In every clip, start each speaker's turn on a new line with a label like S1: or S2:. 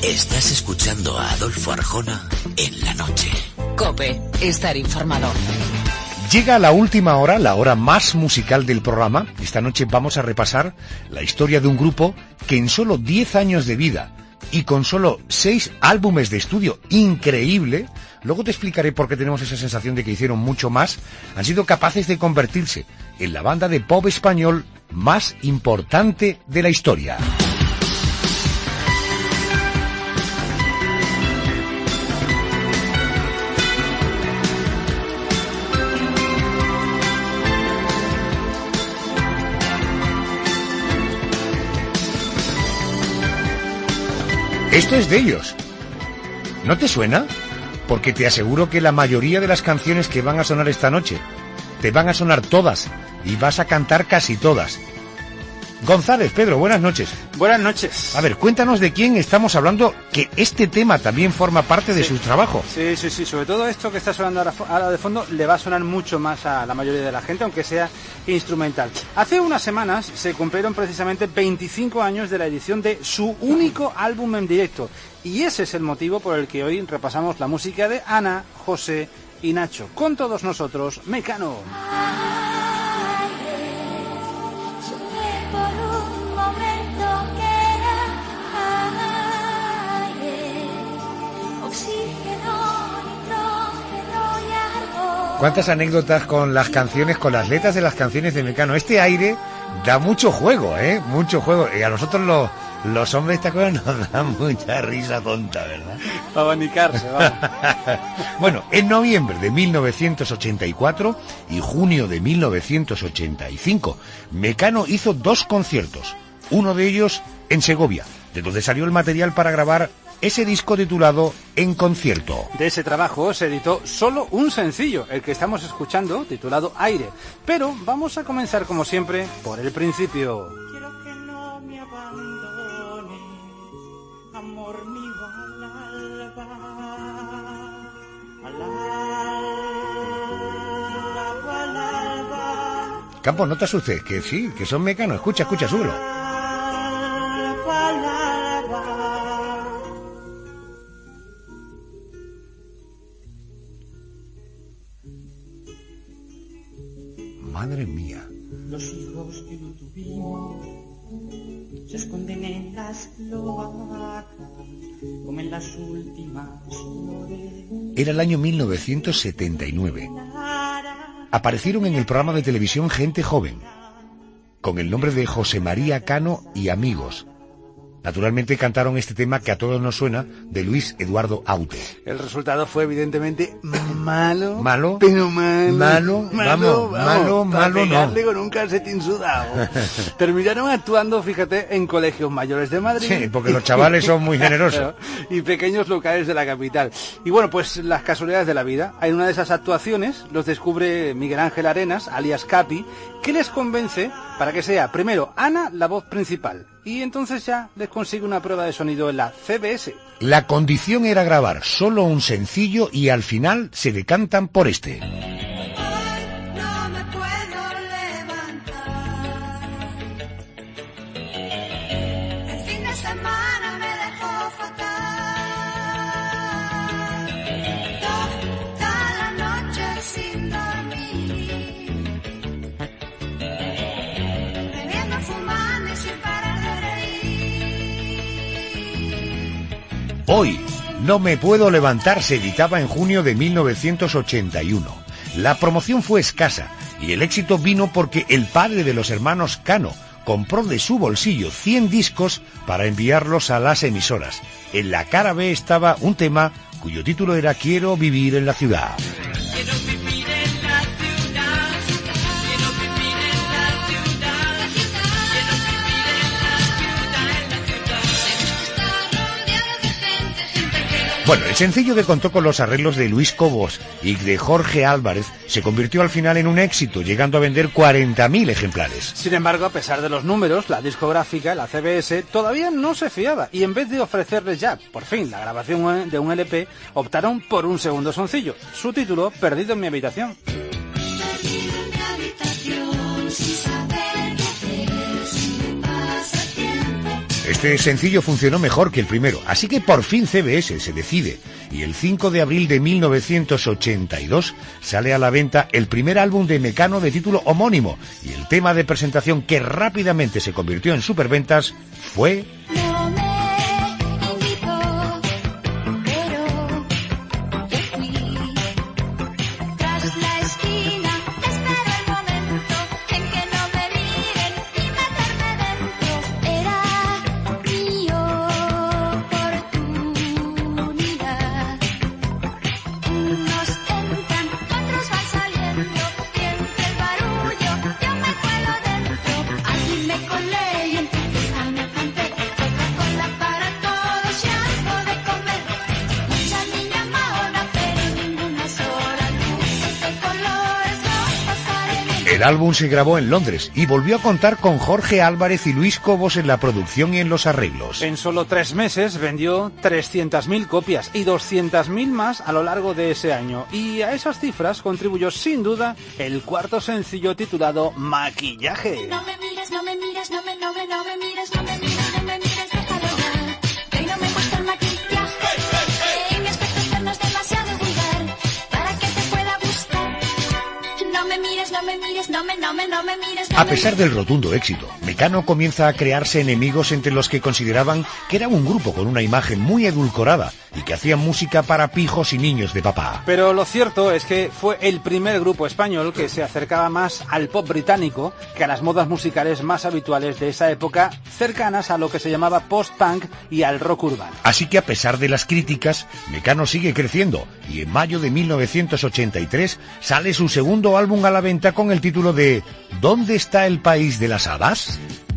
S1: Estás escuchando a Adolfo Arjona en la noche.
S2: COPE, estar informado.
S3: Llega la última hora, la hora más musical del programa. Esta noche vamos a repasar la historia de un grupo que en solo 10 años de vida y con solo 6 álbumes de estudio, increíble, luego te explicaré por qué tenemos esa sensación de que hicieron mucho más, han sido capaces de convertirse en la banda de pop español más importante de la historia. Esto es de ellos. ¿No te suena? Porque te aseguro que la mayoría de las canciones que van a sonar esta noche te van a sonar todas y vas a cantar casi todas. González, Pedro, buenas noches.
S4: Buenas noches.
S3: A ver, cuéntanos de quién estamos hablando, que este tema también forma parte de su trabajo.
S4: Sí, sobre todo esto que está sonando ahora de fondo le va a sonar mucho más a la mayoría de la gente, aunque sea instrumental. Hace unas semanas se cumplieron precisamente 25 años de la edición de su único álbum en directo, y ese es el motivo por el que hoy repasamos la música de Ana, José y Nacho. Con todos nosotros, Mecano.
S3: ¿Cuántas anécdotas con las canciones, con las letras de las canciones de Mecano? Este aire da mucho juego, mucho juego. Y a nosotros los hombres, ¿te acuerdas? Nos dan mucha risa tonta, ¿verdad?
S4: Para abanicarse, vamos.
S3: Bueno, en noviembre de 1984 y junio de 1985, Mecano hizo 2 conciertos. Uno de ellos en Segovia, de donde salió el material para grabar ese disco titulado En Concierto.
S4: De ese trabajo se editó solo un sencillo, el que estamos escuchando, titulado Aire. Pero vamos a comenzar, como siempre, por el principio.
S5: Quiero que no me abandone, amor mío, al alba.
S3: Campos, no te asustes, que sí, que son Mecano. Escucha, súbelo. Madre mía.
S5: Los hijos que no tuvimos se esconden en las cloacas, como en las últimas flores.
S3: Era el año 1979. Aparecieron en el programa de televisión Gente Joven, con el nombre de José María Cano y Amigos. Naturalmente cantaron este tema que a todos nos suena, de Luis Eduardo Aute.
S4: El resultado fue evidentemente malo.
S3: ¿Malo?
S4: Pero malo.
S3: Malo
S4: Para pegarle
S3: no.
S4: con un calcetín sudado. Terminaron actuando, fíjate, en colegios mayores de Madrid.
S3: Sí, porque los chavales son muy generosos.
S4: Y pequeños locales de la capital. Y bueno, pues las casualidades de la vida. En una de esas actuaciones los descubre Miguel Ángel Arenas, alias Capi, que les convence para que sea primero Ana la voz principal. Y entonces ya les consigue una prueba de sonido en la CBS.
S3: La condición era grabar solo un sencillo y al final se decantan por este. Hoy no me puedo levantar se editaba en junio de 1981. La promoción fue escasa y el éxito vino porque el padre de los hermanos Cano compró de su bolsillo 100 discos para enviarlos a las emisoras. En la cara B estaba un tema cuyo título era Quiero vivir en la ciudad. Bueno, el sencillo, que contó con los arreglos de Luis Cobos y de Jorge Álvarez, se convirtió al final en un éxito, llegando a vender 40.000 ejemplares.
S4: Sin embargo, a pesar de los números, la discográfica, la CBS, todavía no se fiaba, y en vez de ofrecerles ya, por fin, la grabación de un LP, optaron por un segundo sencillo. Su título, Perdido en mi habitación.
S3: Este sencillo funcionó mejor que el primero, así que por fin CBS se decide y el 5 de abril de 1982 sale a la venta el primer álbum de Mecano de título homónimo y el tema de presentación que rápidamente se convirtió en superventas fue... El álbum se grabó en Londres y volvió a contar con Jorge Álvarez y Luis Cobos en la producción y en los arreglos.
S4: En solo 3 meses vendió 300.000 copias y 200.000 más a lo largo de ese año. Y a esas cifras contribuyó sin duda el cuarto sencillo titulado Maquillaje.
S6: No me mires, no me mires, no me mires, no me mires, no me mires, déjalo ya. Que hoy no me gusta el maquillaje. Mi aspecto externo es demasiado vulgar para que te pueda gustar. No me mires, no me mires, no me mires.
S3: A pesar del rotundo éxito, Mecano comienza a crearse enemigos entre los que consideraban que era un grupo con una imagen muy edulcorada y que hacían música para pijos y niños de papá.
S4: Pero lo cierto es que fue el primer grupo español que se acercaba más al pop británico que a las modas musicales más habituales de esa época, cercanas a lo que se llamaba post-punk y al rock urbano.
S3: Así que a pesar de las críticas, Mecano sigue creciendo y en mayo de 1983 sale su segundo álbum a la venta con el título de ¿Dónde está el país de las hadas?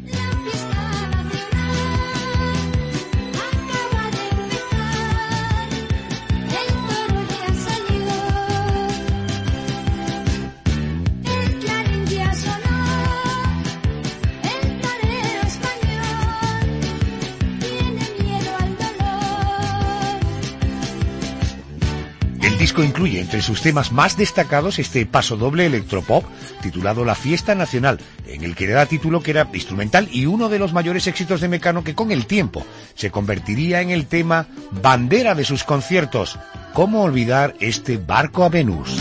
S3: El disco incluye entre sus temas más destacados este pasodoble electropop titulado La Fiesta Nacional, en el que le da título que era instrumental y uno de los mayores éxitos de Mecano que con el tiempo se convertiría en el tema bandera de sus conciertos. ¿Cómo olvidar este Barco a Venus?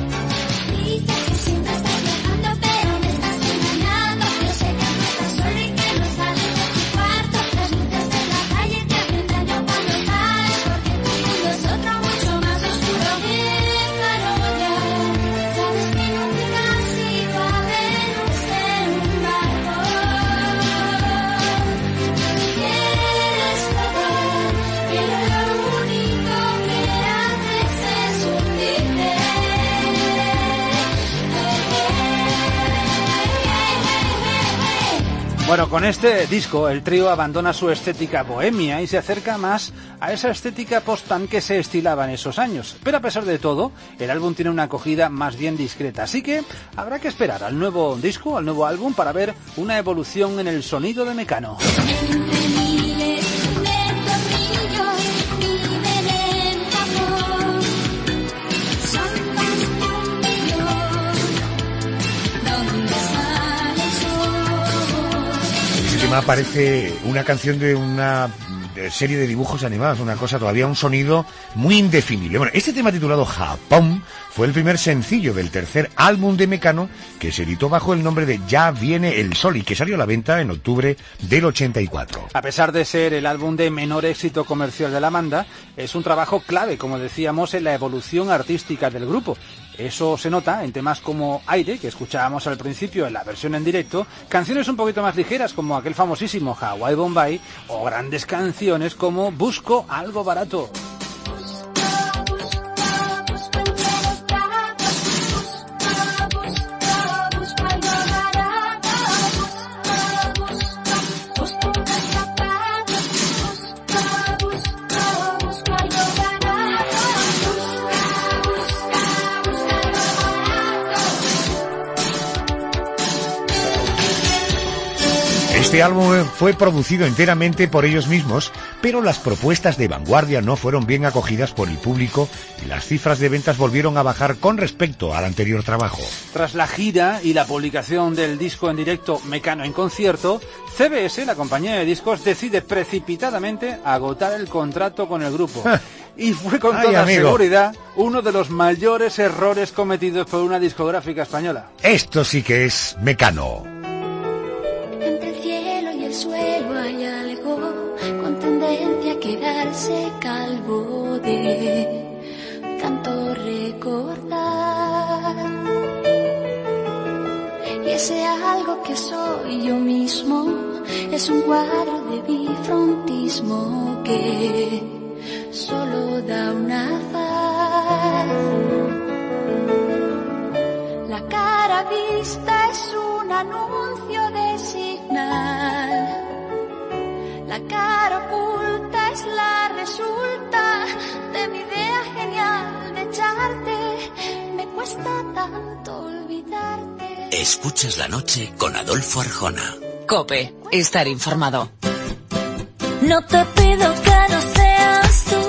S4: Bueno, con este disco el trío abandona su estética bohemia y se acerca más a esa estética post-punk que se estilaba en esos años. Pero a pesar de todo, el álbum tiene una acogida más bien discreta, así que habrá que esperar al nuevo disco, al nuevo álbum, para ver una evolución en el sonido de Mecano.
S3: Aparece una canción de una serie de dibujos animados, una cosa todavía, un sonido muy indefinible. Bueno, este tema titulado Japón fue el primer sencillo del tercer álbum de Mecano que se editó bajo el nombre de Ya Viene el Sol y que salió a la venta en octubre del 84.
S4: A pesar de ser el álbum de menor éxito comercial de la banda, es un trabajo clave, como decíamos, en la evolución artística del grupo. Eso se nota en temas como Aire, que escuchábamos al principio en la versión en directo, canciones un poquito más ligeras como aquel famosísimo Hawaii Bombay o grandes canciones como Busco algo barato.
S3: Este álbum fue producido enteramente por ellos mismos, pero las propuestas de vanguardia no fueron bien acogidas por el público y las cifras de ventas volvieron a bajar con respecto al anterior trabajo.
S4: Tras la gira y la publicación del disco en directo Mecano en concierto, CBS, la compañía de discos, decide precipitadamente agotar el contrato con el grupo. Y fue con toda seguridad uno de los mayores errores cometidos por una discográfica española.
S3: Esto sí que es Mecano.
S6: Entre el cielo y el suelo hay algo con tendencia a quedarse calvo de tanto recordar. Y ese algo que soy yo mismo es un cuadro de bifrontismo que solo da una faz. La cara vista es un anuncio de señal. La cara oculta es la resulta de mi idea genial de echarte. Me cuesta tanto olvidarte.
S1: Escuchas la noche con Adolfo Arjona.
S2: COPE, estar informado.
S6: No te pido que no seas tú,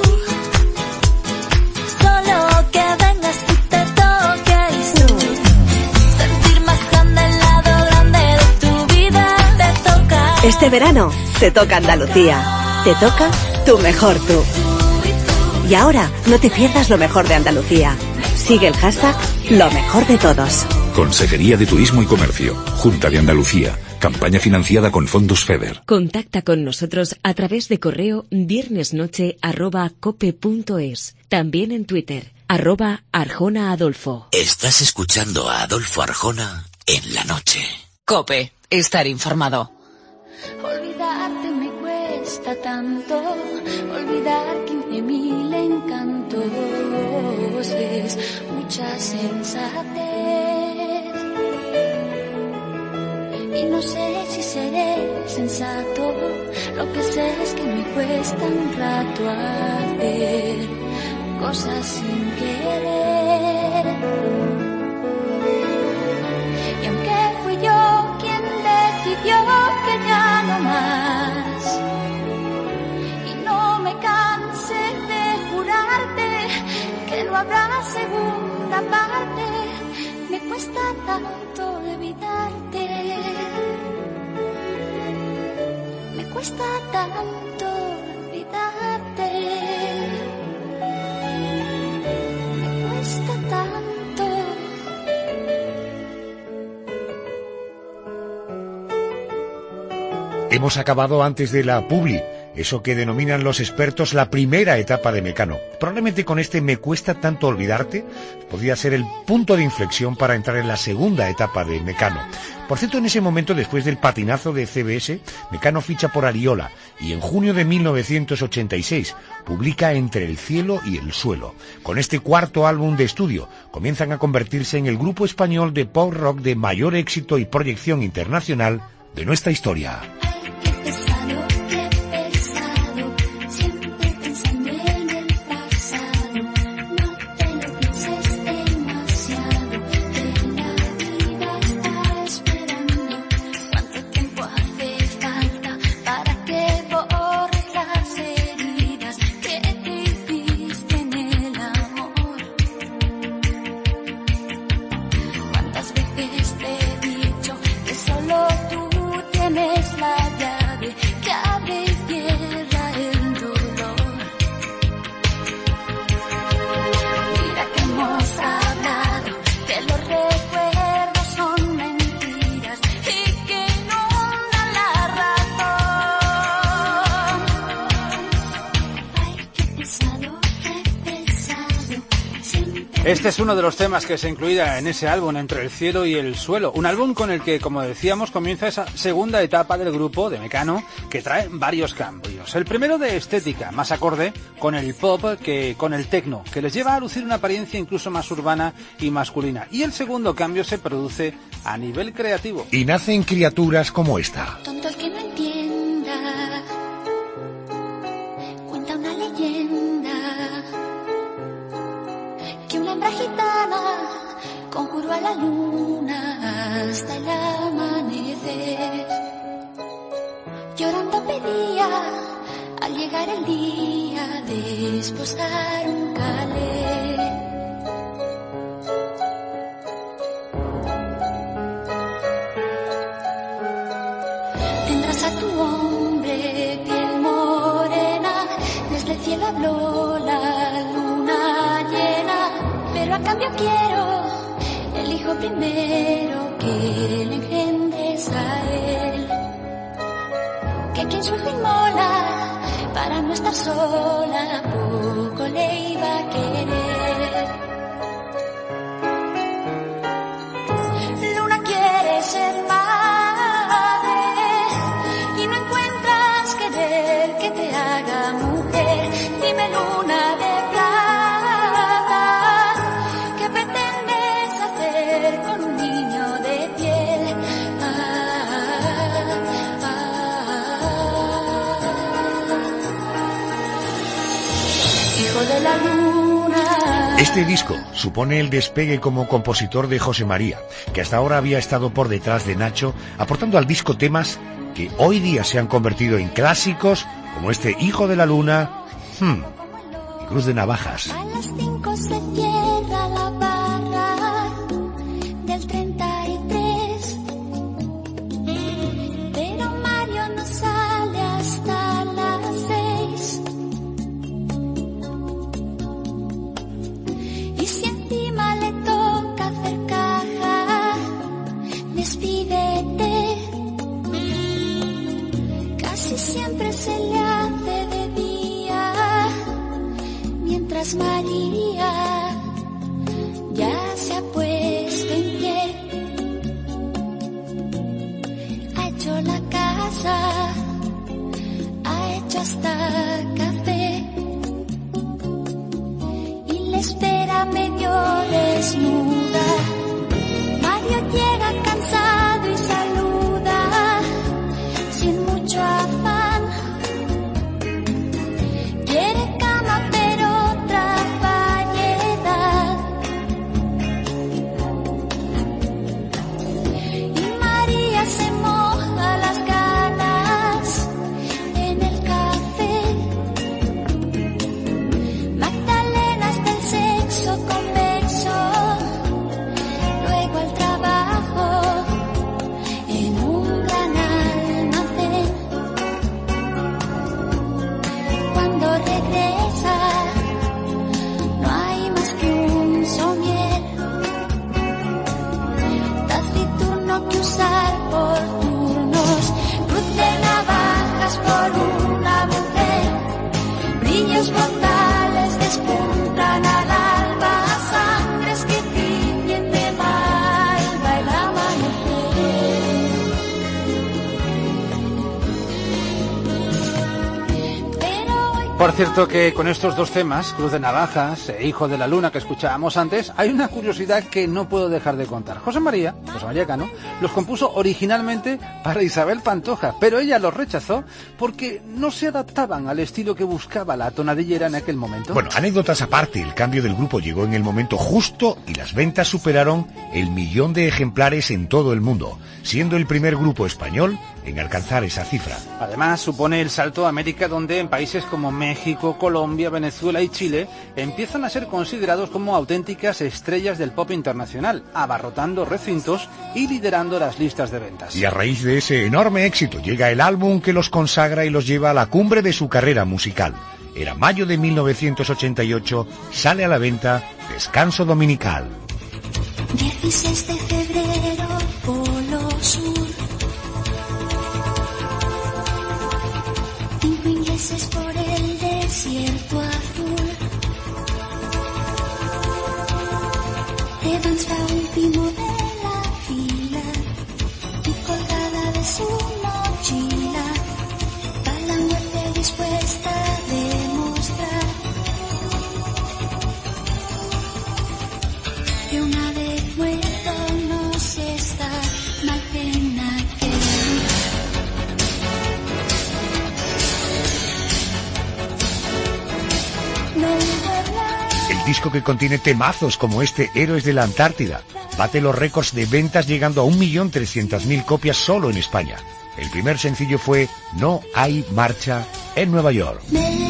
S6: solo que vengas y te toques tú. Sentir más grande el lado grande de tu vida. Te toca.
S7: Este verano te toca Andalucía. Te toca tu mejor tú. Y ahora no te pierdas lo mejor de Andalucía. Sigue el hashtag Lo Mejor de Todos.
S8: Consejería de Turismo y Comercio, Junta de Andalucía. Campaña financiada con fondos FEDER.
S9: Contacta con nosotros a través de correo viernesnoche@cope.es. También en Twitter, @ArjonaAdolfo.
S1: Estás escuchando a Adolfo Arjona en la noche.
S2: COPE, estar informado.
S6: Olvidarte me cuesta tanto, olvidar 15.000 encantos, es mucha sensatez. Y no sé si seré sensato, lo que sé es que me cuesta un rato hacer cosas sin querer. Y aunque fui yo quien decidió que ya no más, y no me canse de jurarte que no habrá segunda parte, me cuesta tanto olvidarte. Me cuesta tanto olvidarte. Me cuesta tanto.
S3: Hemos acabado antes de la publi, eso que denominan los expertos la primera etapa de Mecano. Probablemente con este Me cuesta tanto olvidarte podría ser el punto de inflexión para entrar en la segunda etapa de Mecano. Por cierto, en ese momento, después del patinazo de CBS, Mecano ficha por Ariola y en junio de 1986 publica Entre el cielo y el suelo. Con este cuarto álbum de estudio comienzan a convertirse en el grupo español de pop rock de mayor éxito y proyección internacional de nuestra historia.
S4: Este es uno de los temas que se incluía en ese álbum, Entre el cielo y el suelo. Un álbum con el que, como decíamos, comienza esa segunda etapa del grupo de Mecano, que trae varios cambios. El primero de estética, más acorde con el pop que con el techno, que les lleva a lucir una apariencia incluso más urbana y masculina. Y el segundo cambio se produce a nivel creativo.
S3: Y nacen criaturas como esta.
S6: Tonto el que no entienda, cuenta una leyenda, que una hembra gitana conjuró a la luna hasta el amanecer. pedía al llegar el día de esposar un calé. Tendrás a tu hombre piel morena, desde el cielo habló la luna llena, pero a cambio quiero el hijo primero que le engendres a él. Que quien su hijo inmola para no estar sola, poco le iba a querer. Luna quiere ser madre y no encuentras querer que te haga mujer. Dime, luna de plata, ¿qué pretendes hacer con un niño de piel? Hijo de la luna.
S3: Este disco supone el despegue como compositor de José María, que hasta ahora había estado por detrás de Nacho, aportando al disco temas que hoy día se han convertido en clásicos, como este Hijo de la Luna y Cruz de Navajas.
S6: A las 5 se cierra la barra del 33, pero Mario no sale hasta las 6. Y si encima le toca hacer caja, despídete. Casi siempre se le hace de día, mientras María ya se ha puesto en pie. Ha hecho la casa, ha hecho hasta café y le espera medio desnuda. Mario llega cansado y saluda sin mucho afán. Quiere cama pero otra variedad. Y María se moja las ganas en el café. Magdalenas del sexo convexo, luego al trabajo en un gran almacén. Cuando regresa no hay más que un somier taciturno que usar por turnos. Cruz de navajas por una mujer, brillos mortales despuntan al alba, sangres que tiñen de malva el amanecer. Pero hoy
S4: Por cierto que con estos dos temas, Cruz de Navajas e Hijo de la Luna, que escuchábamos antes, hay una curiosidad que no puedo dejar de contar. José María Cano, los compuso originalmente para Isabel Pantoja, pero ella los rechazó porque no se adaptaban al estilo que buscaba la tonadillera en aquel momento.
S3: Bueno, anécdotas aparte, el cambio del grupo llegó en el momento justo y las ventas superaron el 1.000.000 de ejemplares en todo el mundo, siendo el primer grupo español en alcanzar esa cifra.
S4: Además, supone el salto a América, donde en países como México, Colombia, Venezuela y Chile empiezan a ser considerados como auténticas estrellas del pop internacional, abarrotando recintos y liderando las listas de ventas.
S3: Y a raíz de ese enorme éxito llega el álbum que los consagra y los lleva a la cumbre de su carrera musical. Era mayo de 1988, sale a la venta Descanso Dominical.
S6: 16 de febrero, Polo Sur. 5 ingleses por el desierto azul. Evans va último de la fila y colgada de su mochila va la muerte dispuesta a demostrar que una vez muerto no se está mal pena que
S3: El disco, que contiene temazos como este Héroes de la Antártida, bate los récords de ventas llegando a 1.300.000 copias solo en España. El primer sencillo fue No hay marcha en Nueva York.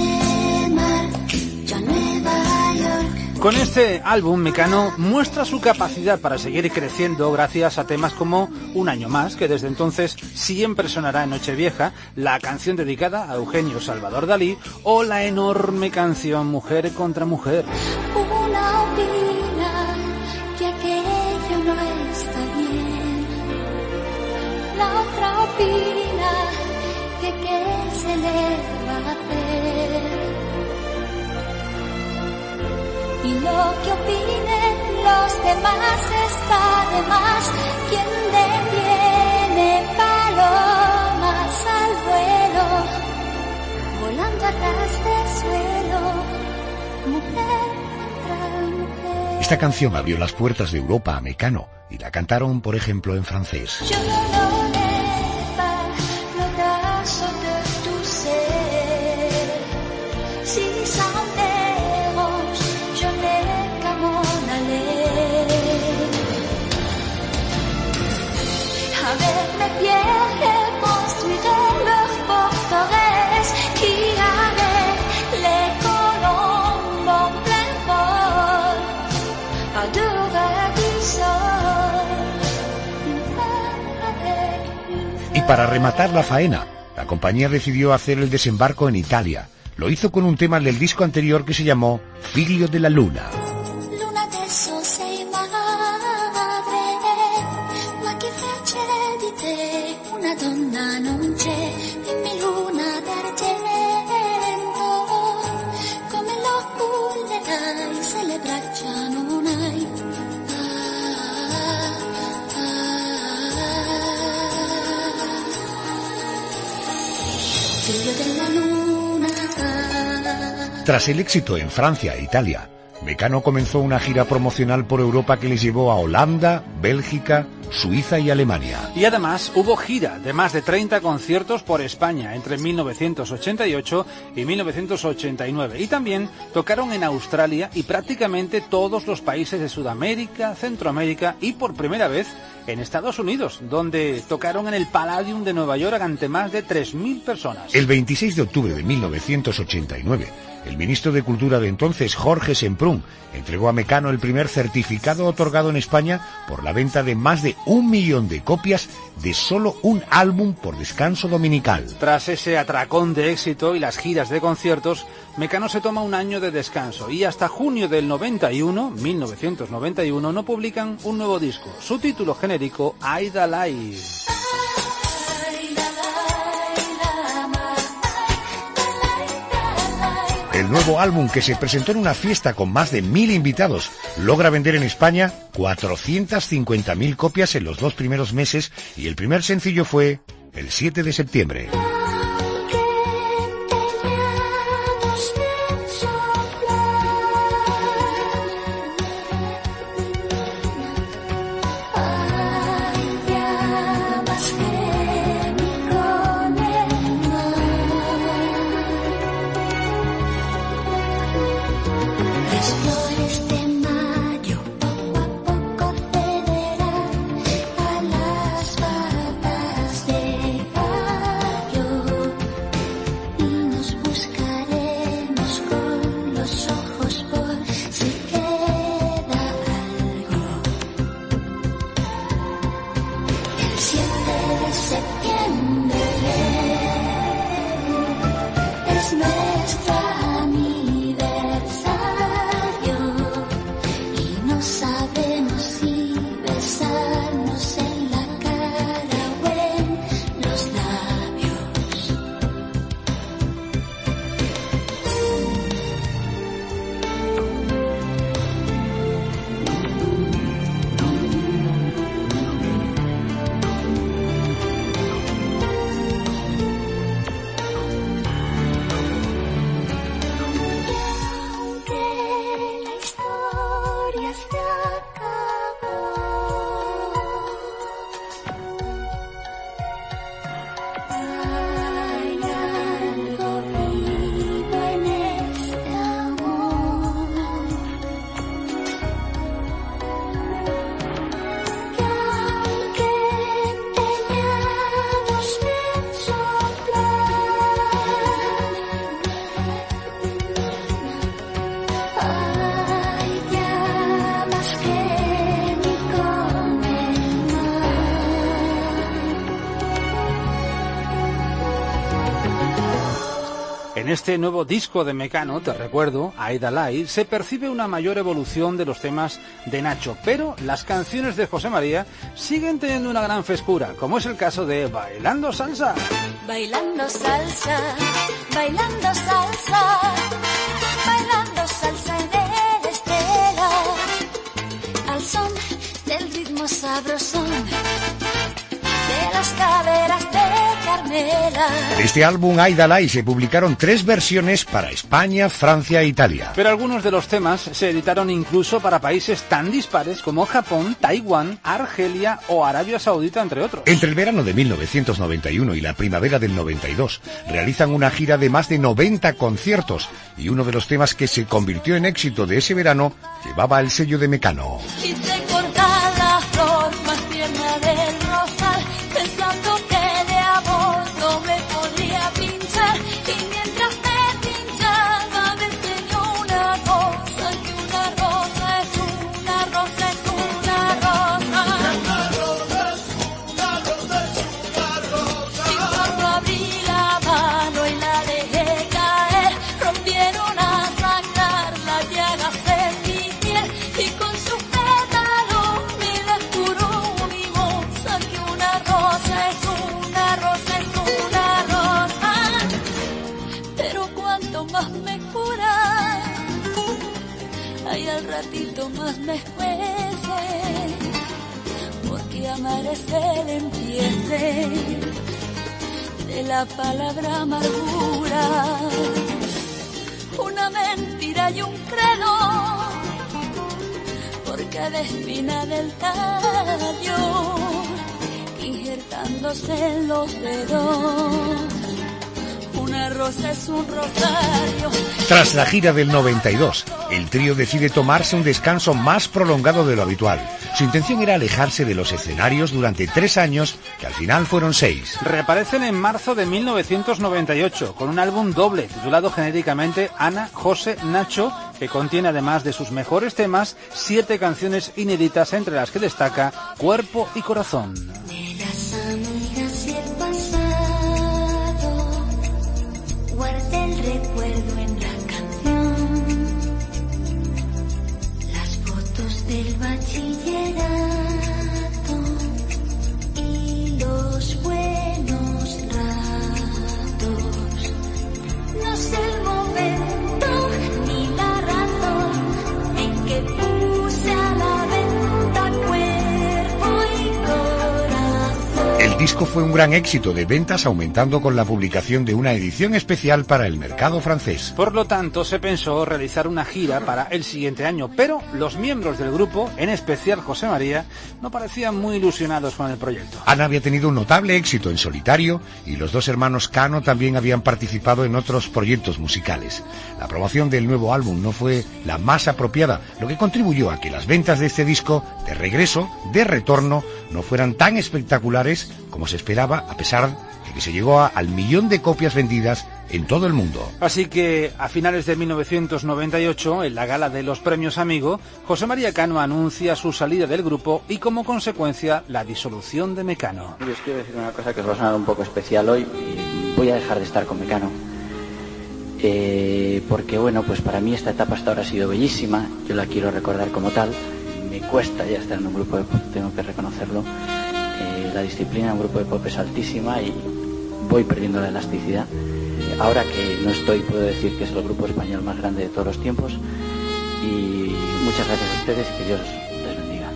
S4: Con este álbum, Mecano muestra su capacidad para seguir creciendo gracias a temas como Un año más, que desde entonces siempre sonará en Nochevieja, la canción dedicada a Eugenio Salvador Dalí o la enorme canción Mujer contra Mujer.
S6: Una opina que aquello no está bien, la otra opina que qué se le va a hacer. Y lo que opinen los demás está de más. Quien detiene palomas al vuelo, volando a ras de suelo, mujer contra mujer.
S3: Esta canción abrió las puertas de Europa a Mecano y la cantaron, por ejemplo, en francés.
S6: Je ne n'ai pas l'audace de tout ser. Si ça me dérange, je n'ai qu'à m'en aller. Avec mes pierres, construiré leur forteresse qui arrête les colombes en plein vol. Pas de ras du sol, une femme avec une fleur.
S3: Y para rematar la faena, la compañía decidió hacer el desembarco en Italia. Lo hizo con un tema del disco anterior que se llamó Figlio della Luna.
S6: Luna adesso sei madre, ma chi fece di te una donna non c'è. Dimmi luna d'argento, come lo cullerai se le braccia non hai. Figlio della luna.
S3: Tras el éxito en Francia e Italia, Mecano comenzó una gira promocional por Europa que les llevó a Holanda, Bélgica, Suiza y Alemania.
S4: Y además hubo gira de más de 30 conciertos por España entre 1988 y 1989. Y también tocaron en Australia y prácticamente todos los países de Sudamérica, Centroamérica y por primera vez en Estados Unidos, donde tocaron en el Palladium de Nueva York ante más de 3.000 personas.
S3: El 26 de octubre de 1989, el ministro de Cultura de entonces, Jorge Semprún, entregó a Mecano el primer certificado otorgado en España por la venta de más de 1 millón de copias de solo un álbum por descanso dominical.
S4: Tras ese atracón de éxito y las giras de conciertos, Mecano se toma un año de descanso y hasta junio del 1991, no publican un nuevo disco. Su título genérico, Aida Live.
S3: El nuevo álbum, que se presentó en una fiesta con más de 1.000 invitados, logra vender en España 450.000 copias en los 2 primeros meses y el primer sencillo fue el 7 de septiembre.
S4: En este nuevo disco de Mecano, te recuerdo, Aida Lai, se percibe una mayor evolución de los temas de Nacho, pero las canciones de José María siguen teniendo una gran frescura, como es el caso de Bailando Salsa.
S6: Bailando salsa, bailando salsa, bailando salsa en el estela, al son del ritmo sabrosón de las caderas de Carmela.
S3: De este álbum Aida Lai se publicaron 3 versiones para España, Francia e Italia.
S4: Pero algunos de los temas se editaron incluso para países tan dispares como Japón, Taiwán, Argelia o Arabia Saudita, entre otros.
S3: Entre el verano de 1991 y la primavera del 92 realizan una gira de más de 90 conciertos y uno de los temas que se convirtió en éxito de ese verano llevaba el sello de Mecano.
S6: Quise cortar la flor más tierna del rosal, pensando que de amor no me podría pinchar, y mientras me pinchaba me enseñó una cosa, que una rosa es una rosa es una rosa. Una rosa es una rosa es una rosa. Y cuando abrí la mano y la dejé caer, rompieron a sangrar las llagas en mi piel, y con sus pétalos me descuró mimosa, que una rosa es una rosa es una rosa. Pero cuanto más me cura, ay, al ratito más me juece, porque amar es el empiece de la palabra amargura, una mentira y un credo por cada espina del tallo, injertándose en los dedos. Una rosa es un rosario.
S3: Tras la gira del 92, el trío decide tomarse un descanso más prolongado de lo habitual. Su intención era alejarse de los escenarios durante 3 años, que al final fueron 6.
S4: Reaparecen en marzo de 1998 con un álbum doble titulado genéricamente Ana, José, Nacho, que contiene además de sus mejores temas 7 canciones inéditas, entre las que destaca Cuerpo y Corazón.
S6: De las amigas y el pasado, guarda el recuerdo en la canción, las fotos del bachillerato y los buenos ratos. No sé el momento ni la razón en que puse a la venta cuerpo y corazón.
S3: El disco fue un gran éxito de ventas, aumentando con la publicación de una edición especial para el mercado francés.
S4: Por lo tanto, se pensó realizar una gira para el siguiente año, pero los miembros del grupo, en especial José María, no parecían muy ilusionados con el proyecto.
S3: Ana había tenido un notable éxito en solitario y los 2 hermanos Cano también habían participado en otros proyectos musicales. La promoción del nuevo álbum no fue la más apropiada, lo que contribuyó a que las ventas de este disco, de regreso, de retorno, no fueran tan espectaculares como se esperaba, a pesar de que se llegó al 1.000.000 de copias vendidas en todo el mundo.
S4: Así que a finales de 1998, en la gala de los premios Amigo, José María Cano anuncia su salida del grupo y, como consecuencia, la disolución de Mecano.
S10: Yo os quiero decir una cosa que os va a sonar un poco especial hoy. Voy a dejar de estar con Mecano. Porque bueno, pues para mí esta etapa hasta ahora ha sido bellísima. Yo la quiero recordar como tal. Me cuesta ya estar en un grupo de pop, tengo que reconocerlo. La disciplina en un grupo de pop es altísima y voy perdiendo la elasticidad. Ahora que no estoy, puedo decir que es el grupo español más grande de todos los tiempos. Y muchas gracias a ustedes y que Dios les bendiga.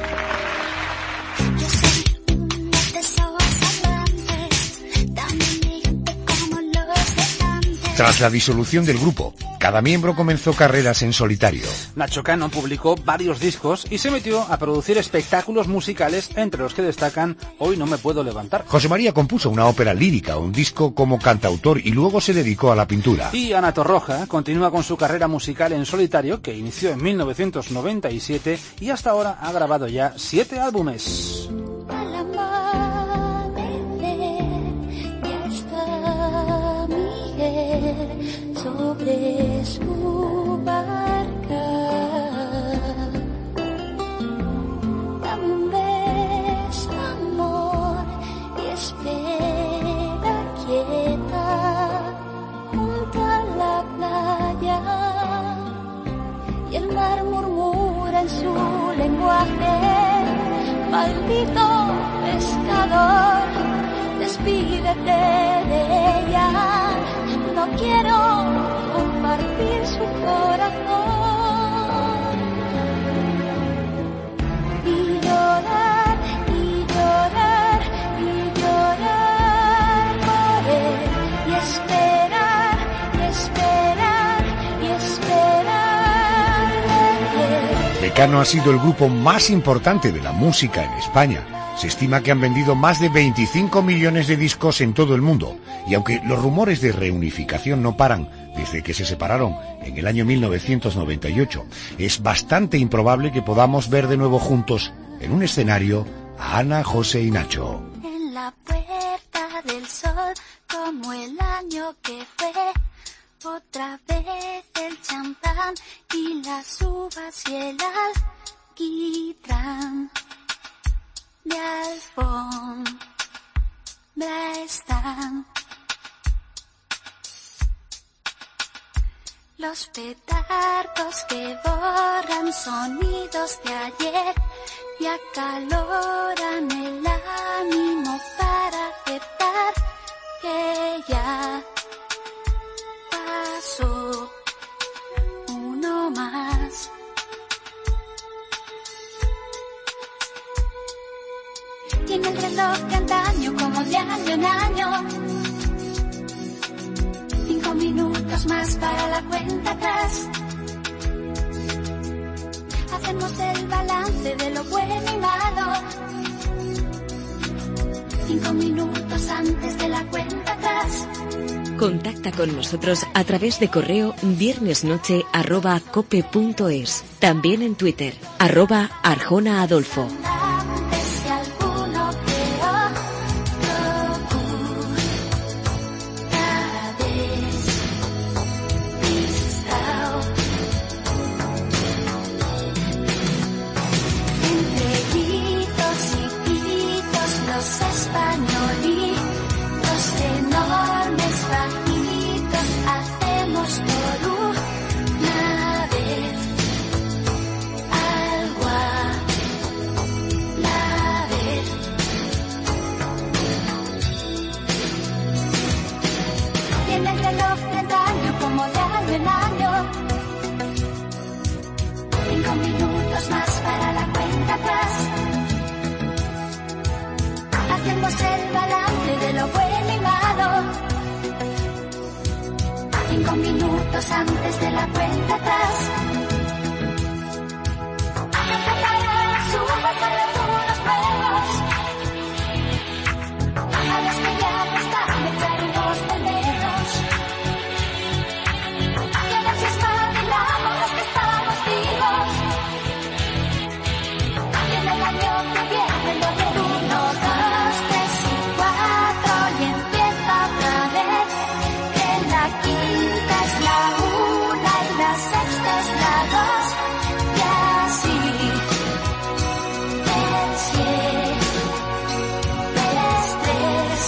S3: Tras la disolución del grupo, cada miembro comenzó carreras en solitario.
S4: Nacho Cano publicó varios discos y se metió a producir espectáculos musicales, entre los que destacan Hoy no me puedo levantar.
S3: José María compuso una ópera lírica, un disco como cantautor y luego se dedicó a la pintura.
S4: Y Ana Torroja continúa con su carrera musical en solitario, que inició en 1997 y hasta ahora ha grabado ya 7 álbumes.
S6: Sobre su barca, dame un beso, amor, y espera quieta junto El mar murmura en su lenguaje, maldito pescador, despídete de ella, no quiero compartir su corazón. Y llorar, y llorar, y llorar por él, y esperar, y esperar, y esperar de él.
S3: Mecano ha sido el grupo más importante de la música en España. Se estima que han vendido más de 25 millones de discos en todo el mundo, y aunque los rumores de reunificación no paran desde que se separaron en el año 1998, es bastante improbable que podamos ver de nuevo juntos en un escenario a Ana, José y Nacho.
S6: En la puerta del sol, como el año que fue, otra vez el champán y las uvas y el alquitrán. De alfombra están los petardos que borran sonidos de ayer y acaloran el ánimo para aceptar que ya pasó uno más. Tiene el reloj de antaño como de año en año. 5 minutos más para la cuenta atrás. Hacemos el balance de lo bueno y malo. 5 minutos antes de la cuenta atrás.
S9: Contacta con nosotros a través de correo viernesnoche@cope.es. También en Twitter, @ArjonaAdolfo.
S6: Hacemos el balance de lo bueno y malo. 5 minutos antes de la cuenta atrás. Las uvas a algunos nuevos, a las que ya no están de claros de menos. Y a veces espabilamos los que estamos vivos. Y en el año que viene lo de 1, 2, 3 y 4 y empieza otra vez. Que la quinta es la 1 y la sexta es la 2 y así del 7 es 3.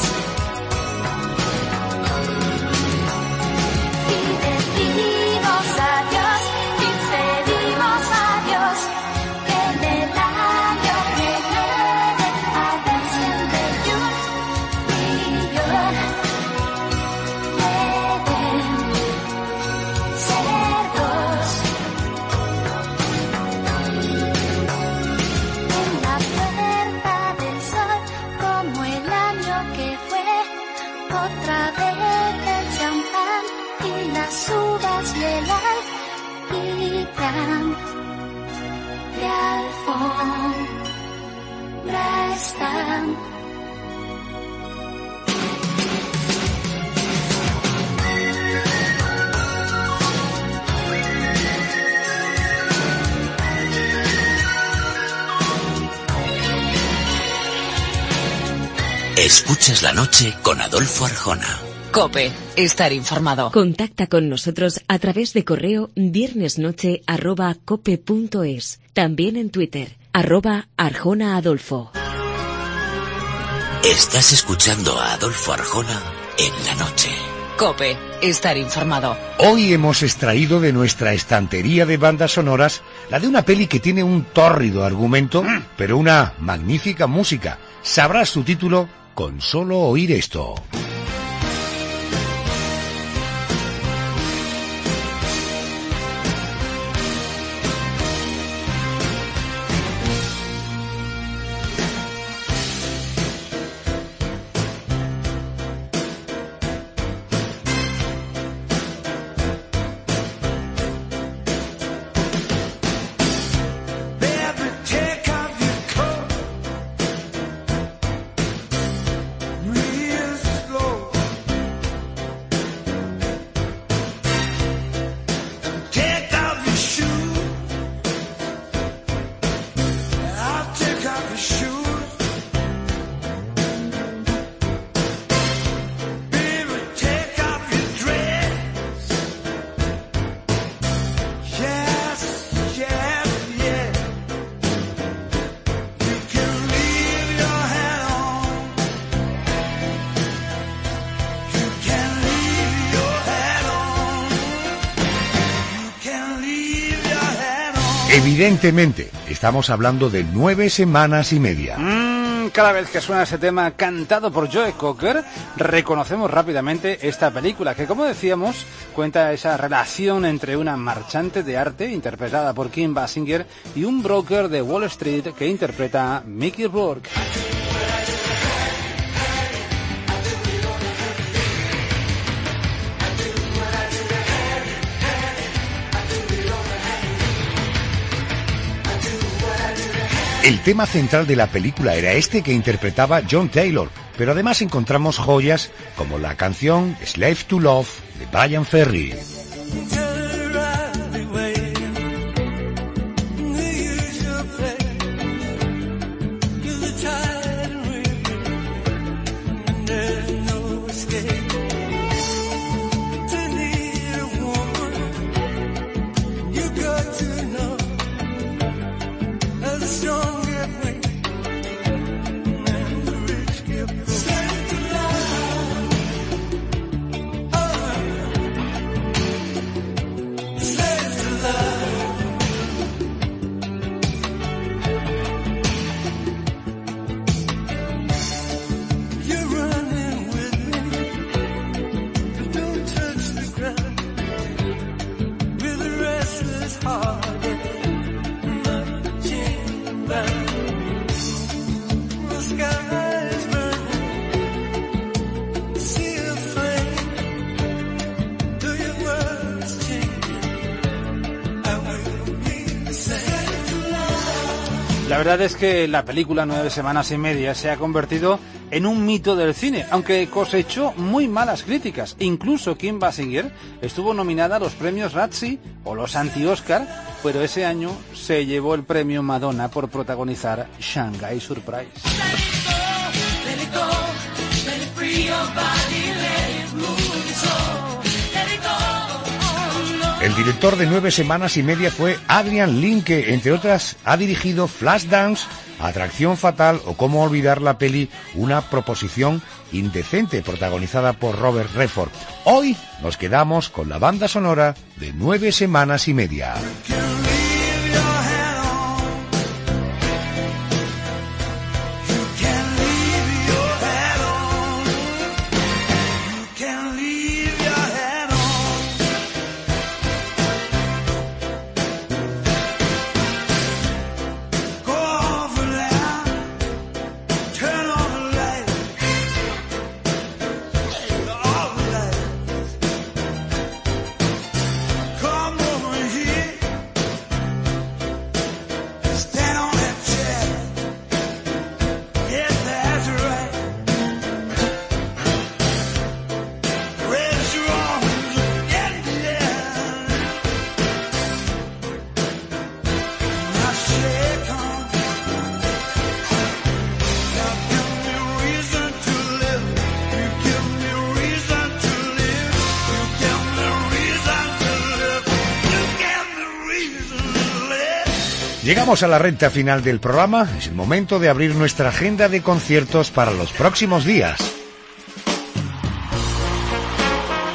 S6: Y decimos adiós y pedimos adiós. Que en el año que viene habrá siempre un millón. Deben ser 2. En la puerta del sol, como el año que fue, otra vez el champán y las uvas y el alquitrán. De alfombra están.
S1: Escuchas la noche con Adolfo Arjona.
S2: COPE, estar informado.
S9: Contacta con nosotros a través de correo viernesnoche@cope.es. También en Twitter, @ArjonaAdolfo.
S1: Estás escuchando a Adolfo Arjona en la noche.
S2: COPE, estar informado.
S3: Hoy hemos extraído de nuestra estantería de bandas sonoras la de una peli que tiene un tórrido argumento, pero una magnífica música. Sabrás su título con solo oír esto. Evidentemente, estamos hablando de 9 semanas y media.
S4: Cada vez que suena ese tema cantado por Joe Cocker, reconocemos rápidamente esta película, que como decíamos, cuenta esa relación entre una marchante de arte, interpretada por Kim Basinger, y un broker de Wall Street, que interpreta Mickey Rourke.
S3: El tema central de la película era este que interpretaba John Taylor, pero además encontramos joyas como la canción Slave to Love de Brian Ferry.
S4: La verdad es que la película 9 semanas y media se ha convertido en un mito del cine, aunque cosechó muy malas críticas. Incluso Kim Basinger estuvo nominada a los premios Razzie o los anti-Oscar, pero ese año se llevó el premio Madonna por protagonizar Shanghai Surprise.
S3: El director de 9 semanas y media fue Adrian Lyne, que entre otras ha dirigido Flashdance, Atracción Fatal o Cómo olvidar la peli Una proposición indecente, protagonizada por Robert Redford. Hoy nos quedamos con la banda sonora de 9 semanas y media. Llegamos a la recta final del programa. Es el momento de abrir nuestra agenda de conciertos para los próximos días.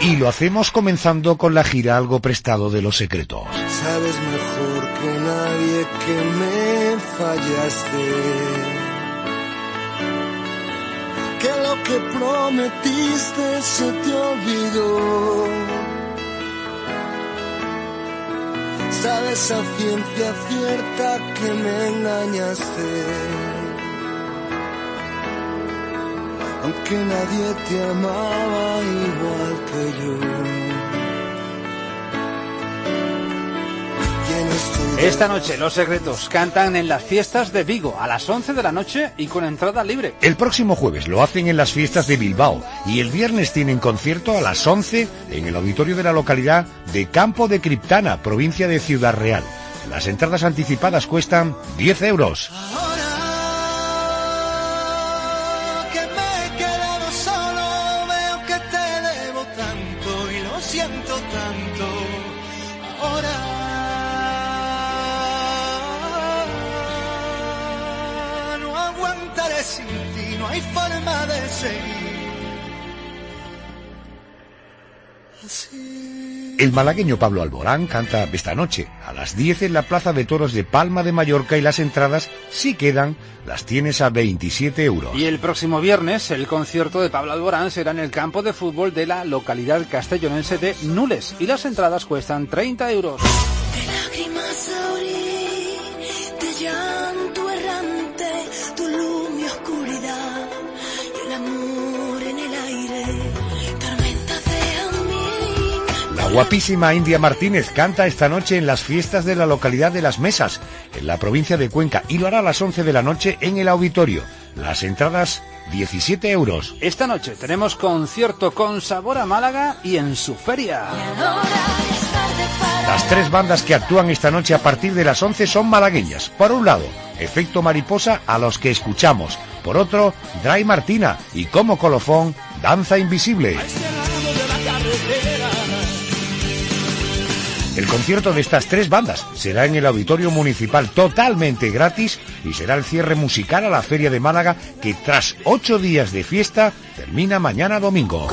S3: Y lo hacemos comenzando con la gira Algo Prestado de Los Secretos.
S11: Sabes mejor que nadie que me fallaste, que lo que prometiste se te olvidó. Sabes a ciencia cierta que me engañaste, aunque nadie te amaba igual que yo.
S4: Esta noche Los Secretos cantan en las fiestas de Vigo a las 11 de la noche y con entrada libre.
S3: El próximo jueves lo hacen en las fiestas de Bilbao y el viernes tienen concierto a las 11 en el auditorio de la localidad de Campo de Criptana, provincia de Ciudad Real. Las entradas anticipadas cuestan 10 euros.
S11: Sin ti no hay forma de seguir. Así.
S3: El malagueño Pablo Alborán canta esta noche a las 10 en la Plaza de Toros de Palma de Mallorca y las entradas, si quedan, las tienes a 27 euros.
S4: Y el próximo viernes el concierto de Pablo Alborán será en el campo de fútbol de la localidad castellonense de Nules y las entradas cuestan 30 euros.
S6: De lágrimas a orir, de llanto errante, tu luz, mi oscuridad y el amor en el aire, tormenta de mí.
S3: La guapísima India Martínez canta esta noche en las fiestas de la localidad de Las Mesas, en la provincia de Cuenca, y lo hará a las 11 de la noche en el auditorio. Las entradas, 17 euros.
S4: Esta noche tenemos concierto con sabor a Málaga y en su feria.
S3: Las tres bandas que actúan esta noche a partir de las 11 son malagueñas. Por un lado, Efecto Mariposa, a los que escuchamos. Por otro, Dry Martina y como colofón, Danza Invisible. El concierto de estas tres bandas será en el Auditorio Municipal totalmente gratis y será el cierre musical a la Feria de Málaga, que tras 8 días de fiesta termina mañana domingo.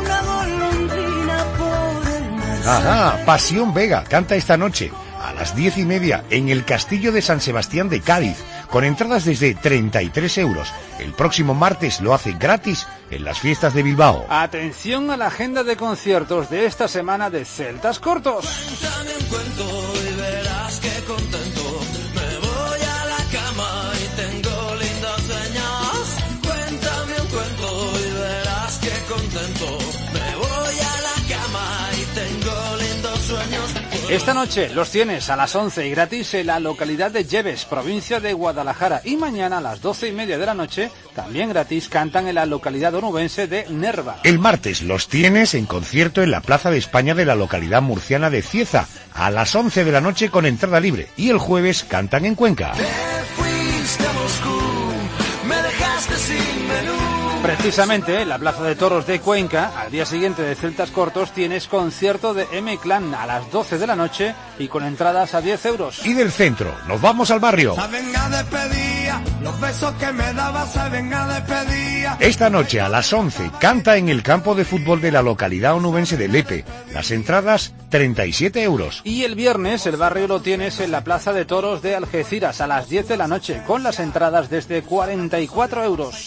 S3: Ajá, Pasión Vega canta esta noche a las 10:30 en el Castillo de San Sebastián de Cádiz, con entradas desde 33 euros. El próximo martes lo hace gratis en las fiestas de Bilbao.
S4: Atención a la agenda de conciertos de esta semana de Celtas Cortos.
S11: Cuéntame un cuento y verás qué contento. Me voy a la cama y tengo lindos sueños. Cuéntame un cuento y verás qué contento. Me voy a la cama y tengo lindos sueños.
S4: Esta noche los tienes a las 11 y gratis en la localidad de Lleves, provincia de Guadalajara. Y mañana a las 12:30 de la noche, también gratis, cantan en la localidad onubense de Nerva.
S3: El martes los tienes en concierto en la Plaza de España de la localidad murciana de Cieza, a las 11 de la noche con entrada libre. Y el jueves cantan en Cuenca.
S11: Te fuiste a Moscú, me dejaste sin menú.
S4: Precisamente en la Plaza de Toros de Cuenca, al día siguiente de Celtas Cortos, tienes concierto de M-Clan a las 12 de la noche y con entradas a 10 euros.
S3: Y del centro, nos vamos al barrio.
S11: Saben a despedida, los besos que me dabas saben a despedida.
S3: Esta noche a las 11 canta en el campo de fútbol de la localidad onubense de Lepe. Las entradas, 37 euros.
S4: Y el viernes el barrio lo tienes en la Plaza de Toros de Algeciras a las 10 de la noche, con las entradas desde 44 euros.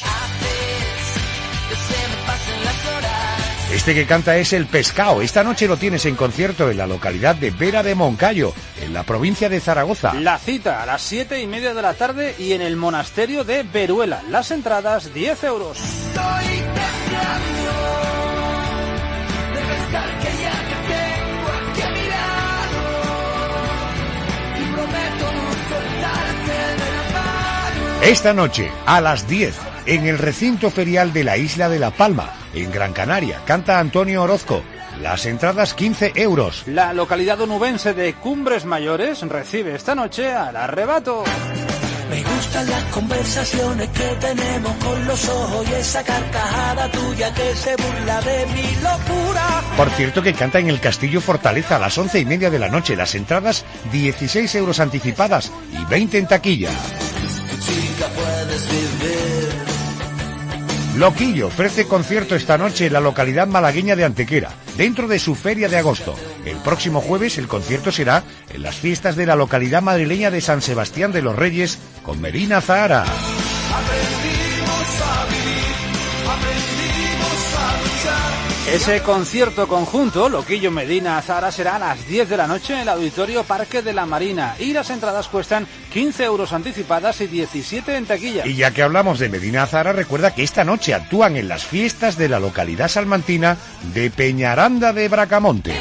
S3: Este que canta es El Pescao. Esta noche lo tienes en concierto en la localidad de Vera de Moncayo, en la provincia de Zaragoza.
S4: La cita a las 7:30 de la tarde y en el monasterio de Veruela. Las entradas, 10 euros.
S11: Estoy temblando de pensar que ya te tengo aquí a mi lado y prometo no soltarte de la mano.
S3: Esta noche, a las 10, en el recinto ferial de la isla de La Palma, en Gran Canaria, canta Antonio Orozco. Las entradas, 15 euros.
S4: La localidad onubense de Cumbres Mayores recibe esta noche al Arrebato.
S11: Me gustan las conversaciones que tenemos con los ojos y esa carcajada tuya que se burla de mi locura.
S3: Por cierto que canta en el Castillo Fortaleza a las 11:30 de la noche. Las entradas, 16 euros anticipadas y 20 en taquilla.
S11: Chica, puedes vivir.
S3: Loquillo ofrece concierto esta noche en la localidad malagueña de Antequera. dentro de su feria de agosto. El próximo jueves el concierto será en las fiestas de la localidad madrileña de San Sebastián de los Reyes con Medina Zahara.
S4: Ese concierto conjunto, Loquillo Medina Zahara, será a las 10 de la noche en el Auditorio Parque de la Marina y las entradas cuestan 15 euros anticipadas y 17 en taquilla.
S3: Y ya que hablamos de Medina Zahara, recuerda que esta noche actúan en las fiestas de la localidad salmantina de Peñaranda de Bracamonte.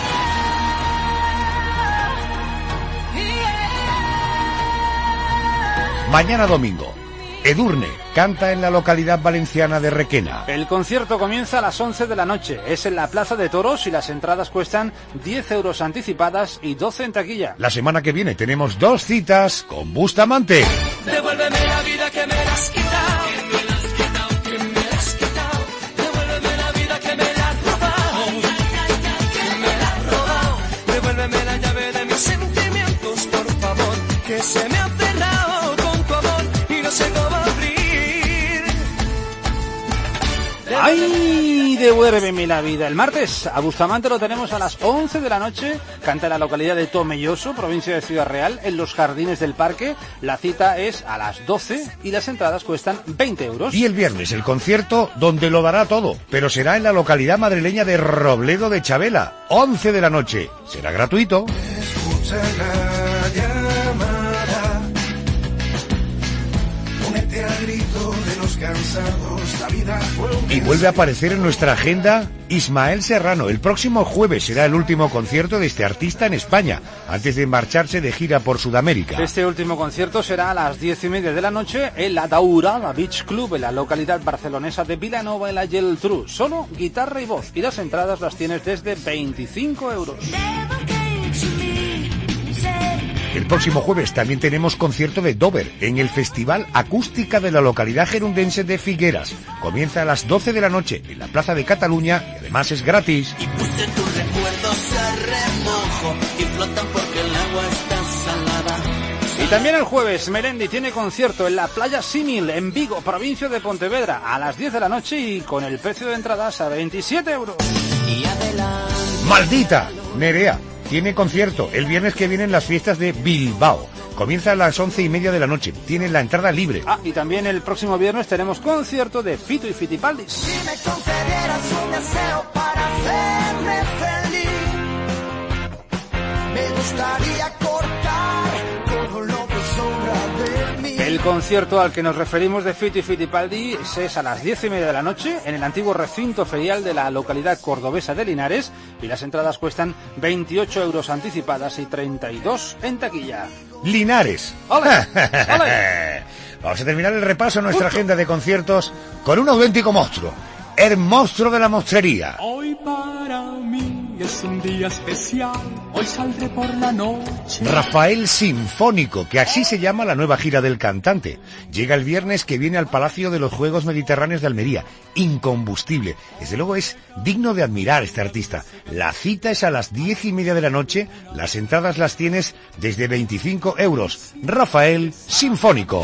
S3: Mañana domingo, Edurne canta en la localidad valenciana de Requena.
S4: El concierto comienza a las 11 de la noche. Es en la Plaza de Toros y las entradas cuestan 10 euros anticipadas y 12 en taquilla.
S3: La semana que viene tenemos 2 citas con Bustamante.
S11: Devuélveme la vida que me la has quitado. Que me la has quitado. Devuélveme la vida que me la has robado. Que me la has robado. Devuélveme la llave de mis sentimientos, por favor. Que se me ha cerrado con tu amor y no sé cómo abrir.
S4: ¡Ay! Devuélveme la vida. El martes a Bustamante lo tenemos a las 11 de la noche. Canta en la localidad de Tomelloso, provincia de Ciudad Real, en los jardines del parque. La cita es a las 12 y las entradas cuestan 20 euros.
S3: Y el viernes el concierto donde lo dará todo, pero será en la localidad madrileña de Robledo de Chabela, 11 de la noche. Será gratuito.
S11: Escucha la llamada. Únete al grito de los cansados. La vida
S3: Y vuelve a aparecer en nuestra agenda Ismael Serrano. El próximo jueves será el último concierto de este artista en España, antes de marcharse de gira por Sudamérica.
S4: Este último concierto será a las 10:30 de la noche en la Daurada Beach Club, en la localidad barcelonesa de Vilanova, en la Geltrú. Solo guitarra y voz. Y las entradas las tienes desde 25 euros.
S3: El próximo jueves también tenemos concierto de Dover en el Festival Acústica de la localidad gerundense de Figueras. Comienza a las 12 de la noche en la Plaza de Cataluña y además es gratis.
S11: y puse tus recuerdos a remojo y flotan porque el agua está salada.
S4: Y también el jueves Melendi tiene concierto en la Playa Símil, en Vigo, provincia de Pontevedra, a las 10 de la noche y con el precio de entradas a 27 euros.
S11: Y adelante.
S3: ¡Maldita! Nerea tiene concierto el viernes que viene en las fiestas de Bilbao. Comienza a las 11:30 de la noche. Tienen la entrada libre.
S4: Ah, y también el próximo viernes tenemos concierto de Fito y Fitipaldis.
S11: Si me concedieras un deseo para hacerme feliz, me gustaría cortar todo lo que sobra de mí.
S4: El concierto al que nos referimos de Fito y Fitipaldi es a las 10:30 de la noche en el antiguo recinto ferial de la localidad cordobesa de Linares y las entradas cuestan 28 euros anticipadas y 32 en taquilla.
S3: Linares.
S4: ¡Ole! ¡Ole!
S3: Vamos a terminar el repaso a nuestra agenda de conciertos con un auténtico monstruo. El monstruo de la mostrería.
S12: Hoy para mí es un día especial, hoy saldré por la noche.
S3: Rafael Sinfónico, que así se llama la nueva gira del cantante. Llega el viernes que viene al Palacio de los Juegos Mediterráneos de Almería. Incombustible. Desde luego es digno de admirar este artista. La cita es a las 10:30 de la noche. Las entradas las tienes desde 25 euros. Rafael Sinfónico.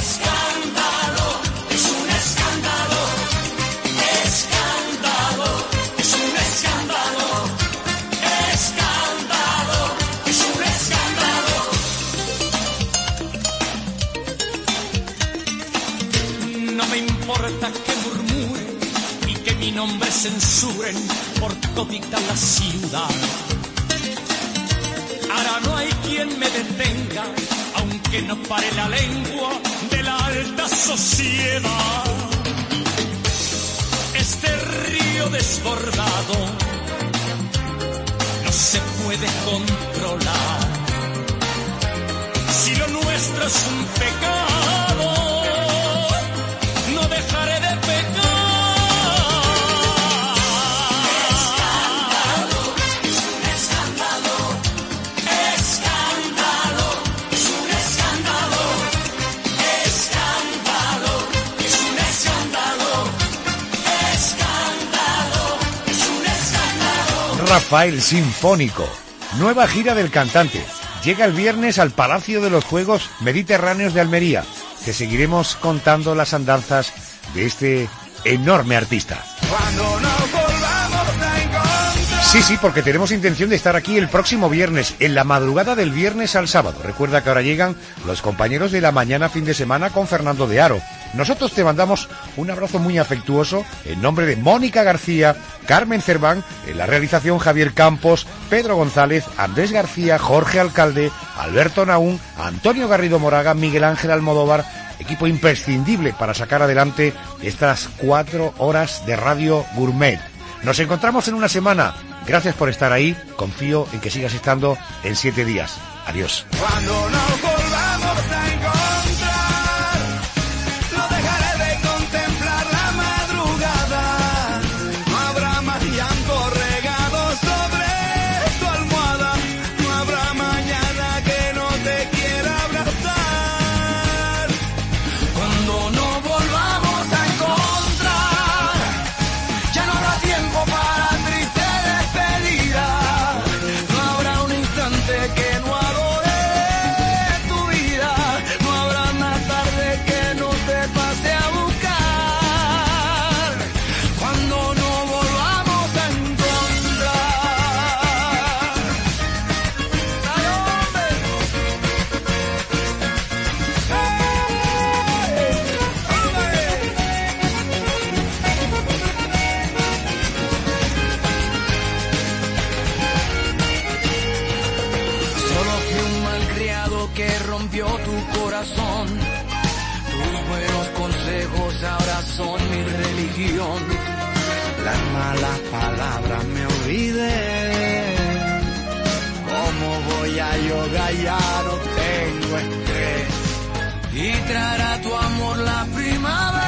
S12: Que murmuren y que mi nombre censuren por todita la ciudad. Ahora no hay quien me detenga, aunque no pare la lengua de la alta sociedad. Este río desbordado no se puede controlar. Si lo nuestro es un pecado, no dejaré de pecar. Escándalo, es un escándalo. Escándalo, es un escándalo. Escándalo, es un escándalo. Escándalo, es un escándalo.
S3: Rafael Sinfónico. Nueva gira del cantante. Llega el viernes al Palacio de los Juegos Mediterráneos de Almería. Te seguiremos contando las andanzas de este enorme artista.
S11: Cuando nos volvamos a encontrar.
S3: Sí, porque tenemos intención de estar aquí el próximo viernes, en la madrugada del viernes al sábado. Recuerda que ahora llegan los compañeros de la mañana fin de semana con Fernando de Aro. Nosotros te mandamos un abrazo muy afectuoso en nombre de Mónica García, Carmen Cerván, en la realización Javier Campos, Pedro González, Andrés García, Jorge Alcalde, Alberto Naún, Antonio Garrido Moraga, Miguel Ángel Almodóvar, equipo imprescindible para sacar adelante estas 4 horas de radio gourmet. Nos encontramos en una semana. Gracias por estar ahí. Confío en que sigas estando en 7 días. Adiós.
S11: Cuando nos volvamos a encontrar, no dejaré de contemplar la madrugada. No habrá más llanto regado sobre tu almohada. No habrá mañana que no te quiera abrazar. Cuando nos volvamos a encontrar, ya no habrá tiempo para triste despedida. No habrá un instante que no adore tu vida. No habrá una tarde que no te pase a buscar. Cuando nos volvamos a encontrar. ¡Ay, hombre! Solo fui un malcriado que rompió tu corazón. Tus buenos consejos ahora son mi religión. Las malas palabras me olvidé. ¿Cómo voy a yoga? Ya no tengo estrés. Y traerá tu amor la primavera.